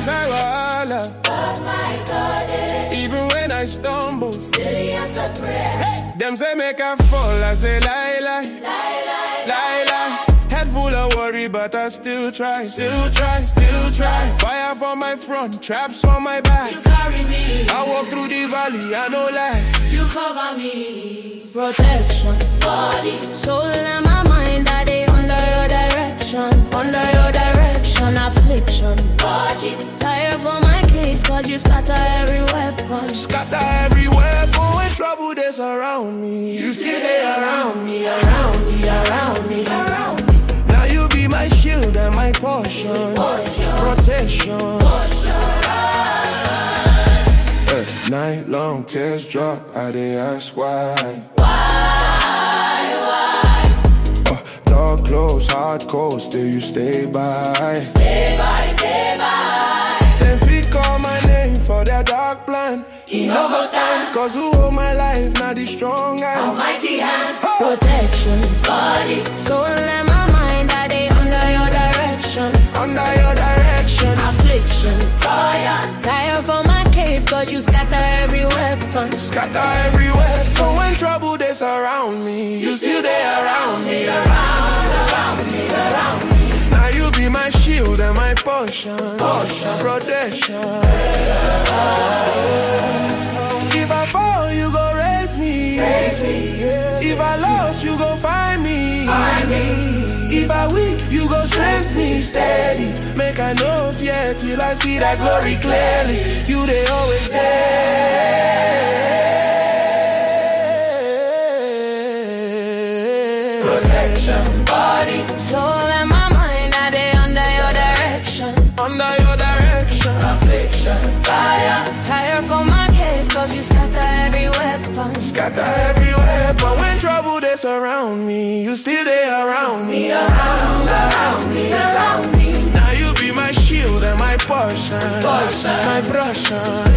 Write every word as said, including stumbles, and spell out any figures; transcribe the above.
inside wahala. But my God, eh. Even when I stumble, still he answer prayer. Hey. Them say make I fall, I say lie, lie, Lie, lie, lie, lie. Head full of worry, but I still try, still try, still try. Fire for my front, traps on my back. You carry me. I walk through the valley, I no lie. You cover me. Protection, body, soul and my mind, are they under your direction? Under your direction, affliction, body. Tire for my case, cause you scatter every weapon. Scatter every weapon when trouble they surround me. You still there around me, around me, around me, around me. Now you be my shield and my portion, Portion. protection. Portion. Uh, night long tears drop, I they ask why. Why, why? Uh, dark close, hard cold, still you stay by. Stay by, stay by. Them feet call my name for their dark plan. He no go stand. Cause who hold my life, not the strong hand. Almighty hand, protection, body, soul and my mind, are they under your direction? Under your direction. Affliction, fire, tire for my case, cause you scatter every weapon. Scatter every weapon when trouble they surround me. You still there around me, around, around me, around me. Now you be my shield and my portion, Portion. protection. If I fall, you go raise me. Raise me. If I lost, you go find me. Find me. If I weak, you go strengthen me steady. Make I know fear till I see that glory clearly. You they always there. Protection, body, soul and my mind, are they under your direction? Under your direction. Affliction, fire, tire for my case, cause you scatter every weapon. Scatter every weapon when trouble they surround me. You still there around me, Around, around me, around me. Now you be my shield and my portion, Portion. my portion.